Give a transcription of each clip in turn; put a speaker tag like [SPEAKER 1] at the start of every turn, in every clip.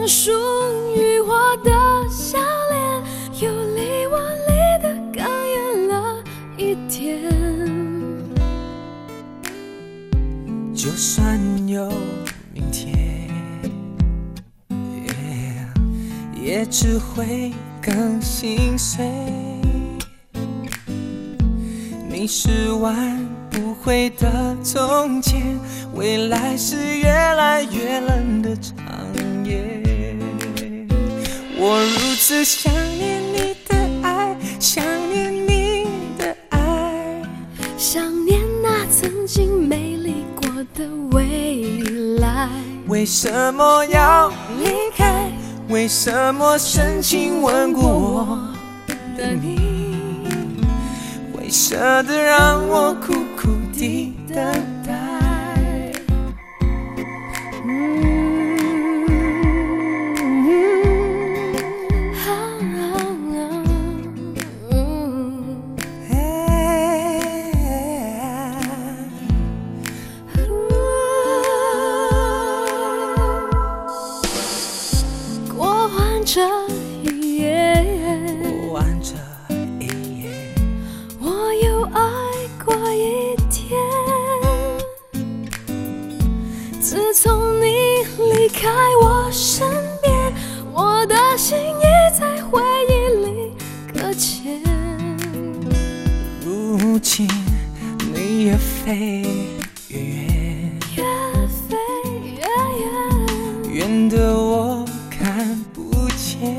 [SPEAKER 1] 专属于我的笑脸，有离我离得更远了一点。
[SPEAKER 2] 就算有明天，也只会更心碎。你是挽不回的从前，未来是越来越冷的长夜。我如此想念你的爱，想念你的爱，
[SPEAKER 1] 想念那曾经美丽过的未来。
[SPEAKER 2] 为什么要离开？为什么深情吻过我的你，会舍得让我苦苦地等待？
[SPEAKER 1] 过完这一夜，
[SPEAKER 2] 过完这一夜，
[SPEAKER 1] 我又爱过一天。自从你离开我身边，我的心已在回忆里搁浅。
[SPEAKER 2] 如今你越飞越远，
[SPEAKER 1] 越飞越远，
[SPEAKER 2] 远的我看不见。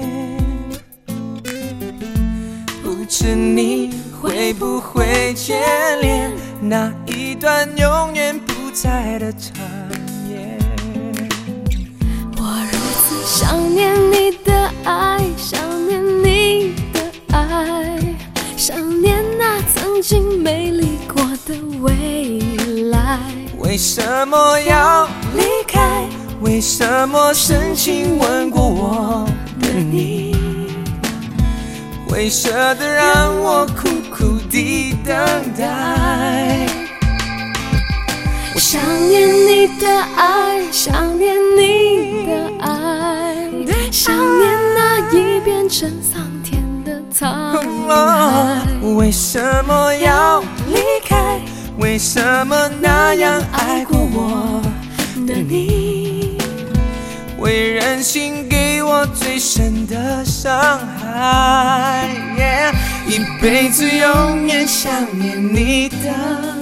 [SPEAKER 2] 不知你会不会眷恋那一段永远不再的长夜？
[SPEAKER 1] 我如此想念你的爱，想念你的爱，想念那曾经美丽过的未来。
[SPEAKER 2] 为什么要离开？为什么深情吻过我的你，会舍得让我苦苦地等待？
[SPEAKER 1] 我想念你的爱，想念你的爱，想念那已变成桑田的沧海。
[SPEAKER 2] 为什么要离开？为什么那样爱过我的你，会忍心给我最深的伤害？一辈子永远想念你的